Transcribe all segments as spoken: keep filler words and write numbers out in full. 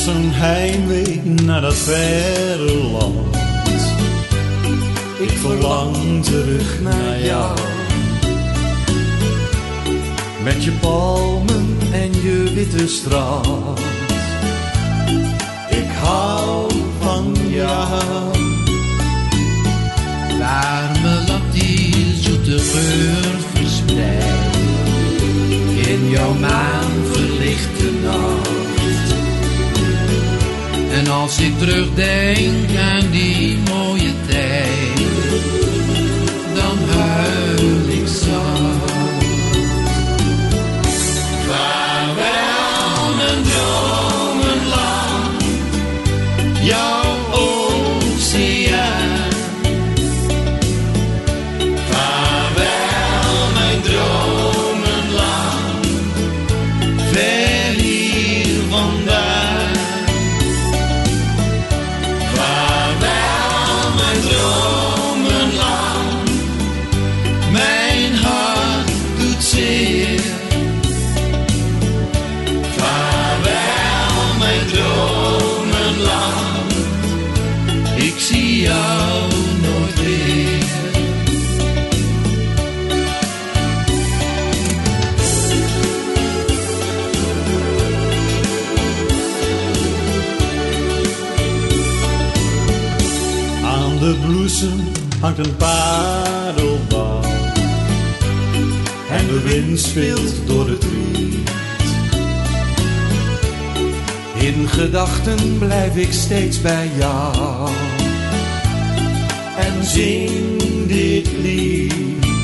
zo'n heimwee naar dat verre land. Ik verlang terug naar jou. Met je palmen en je witte strand. Ik hou van jou. Warme land die zoete geur verspreidt. In jouw maan verlichte nacht. En als ik terugdenk aan die mooie tijd, dan huil ik zacht. Vaarwel mijn dromenland, jouw oceaan. Vaarwel mijn dromenland, ver hier vandaan. Vaarwel mijn dromenland, mijn hart doet zeer. Vaarwel mijn dromenland, ik zie jou nooit weer. Aan de bloesem hangt een paardelbaan. En de wind speelt door het riet. In gedachten blijf ik steeds bij jou. En zing dit lied.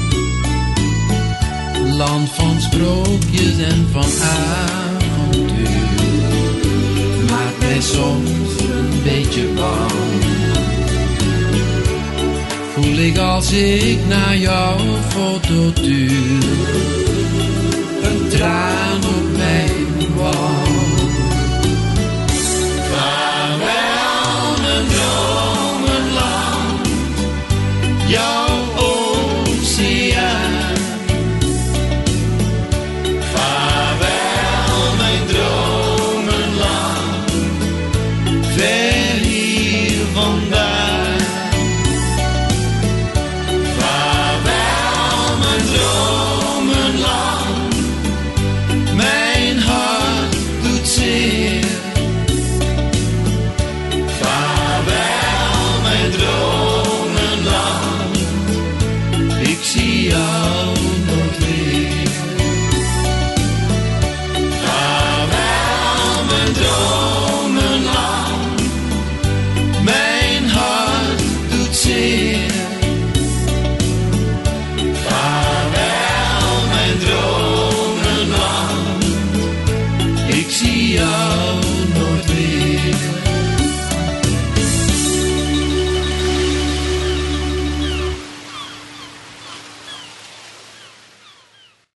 Land van sprookjes en van avontuur, maakt mij soms een beetje bang. Voel ik als ik naar jouw foto tuur, een traan op mijn wang. Vaarwel mijn dromenland, jouw oceaan. Vaarwel mijn dromenland, ver hier vandaan.